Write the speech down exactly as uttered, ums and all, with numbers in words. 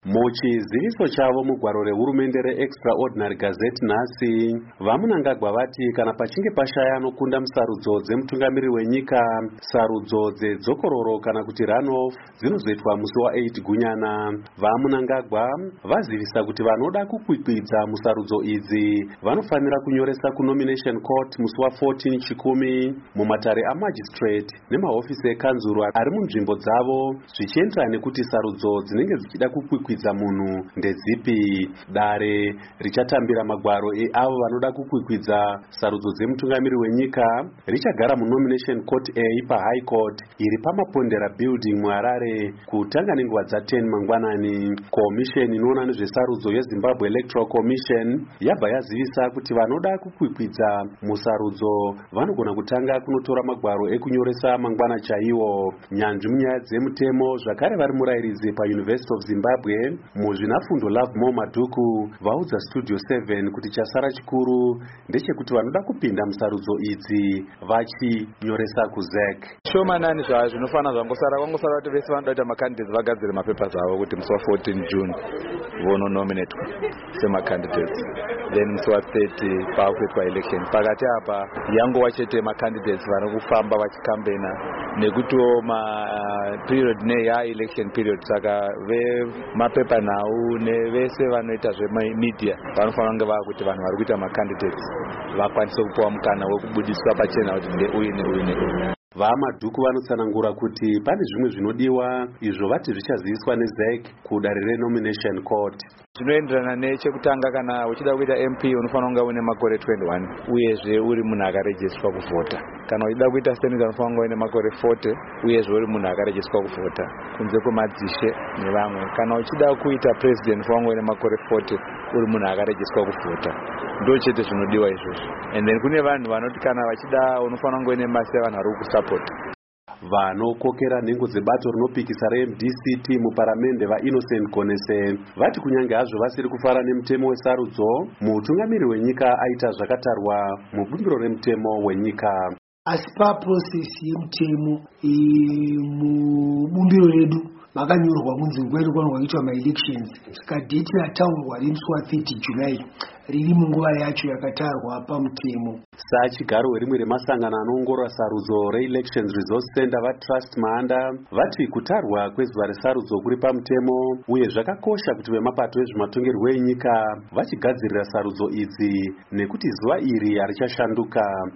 Muchiziviso chavo mugwaro rehurumende reExtraordinary Gazette nhasi, vaMunangagwa vati kana pachinge pashaya anokunda musarudzo dzemutungamiriri wenyika, sarudzo dzedzokororo kana kuti runoff dzinozoitwa musi wa8 Gunyana. VaMunangagwa vazivisa kuti vanoda kukwikwidza musarudzo idzi vanofanira kunyoresa kunomination court musi wa14 Chikumi mumatare amagistrate nemahofisi ekanzuru ari munzvimbo dzavo zvichienderana nekuti sarudzo dzinenge dzichida kukwikwidza munhu ndedzipi. Dare richatambira magwaro eavo vanoda kukwikwidza sarudzo dzemutungamiriri wenyika richagara munomination court A paHigh Court iri paMapondera Building muHarare kutanga nenguva dza10 mangwanani. Commission inoona nezvesarudzo yeZimbabwe Electoral Commission yabva yazivisa kuti vanoda kukwikwidza musarudzo vanogona kutanga kunotora magwaro ekunyoresa mangwana chaiwo. Nyanzvi munyaya dzemutemo zvakare vari murairidzi paUniversity of Zimbabwe muzvinafundo Lovemore Madhuku vaudza Studio seven kuti chasara chikuru ndechekuti vanoda kupinda musarudzo idzi vachinyoresa kuZ E C. Shomanani zvazvo zvinofana zvangosara kwangosara kuti vese vanoda kuita macandidates vagadzire mapepa zvavo kuti musi wa14 June vononominatwa semacandidates, then musi wa30 pakuitwa election. Pakati apa yangova chete macandidates vari kufamba vachikambena nekutiwo ma period neya election period, saka vemapepa nhau nevese vanoita zvemedia vanofanira kunge vakuti vanhu vari kuita macandidates vakwanise kupiwa mukana wekubudiswa pachena kuti ndeuyu neuyu neuyu. VaMadhuku vanotsanangura kuti pane zvimwe zvinodiwa izvo vati zvichaziviswa neZ E C kudare renomination court. Zvinoenderana nechekutanga, kana uchida kuita M P unofanira kunge une makore twenty-one uyezve uri munhu akarejiswa kuvhota. Kana uchida kuita senator unofanira kunge une makore forty uyezve uri munhu akarejiswa kuvhota kunze kwemadzishe nevamwe. Kana uchida kuita president unofanira kunge une makore forty uri munhu akarejiswa kuvhota. Ndo chete zvinodiwa izvozvo. And then kune vanhu vanoti kana vachida unofanira kunge une maseven vari kusupport. Vanokokera nhengo dzebato rinopikisa reM D C T muparamende vaInnocent Gonese vati kunyange hazvo vasiri kufara nemutemo wesarudzo, mutungamiriri wenyika aita zvakatarwa mubumbiro remutemo wenyika. Asi paprocess yemutemo mubumbiro redu makanyorwa kunzi nguva inofanirwa kuitwa maelections, saka date rataurwa rimusi wa30 July riri munguva yacho yakatarwa pamutemo. Sachigaro werimwe remasangano anoongorora sarudzo reElections Resource Center vaTrust Mahanda vati kutarwa kwezuva resarudzo kuri pamutemo uye zvakakosha kuti vemapato ezvematongerwo enyika vachigadzirira sarudzo idzi nekuti zuva iri harichashanduka.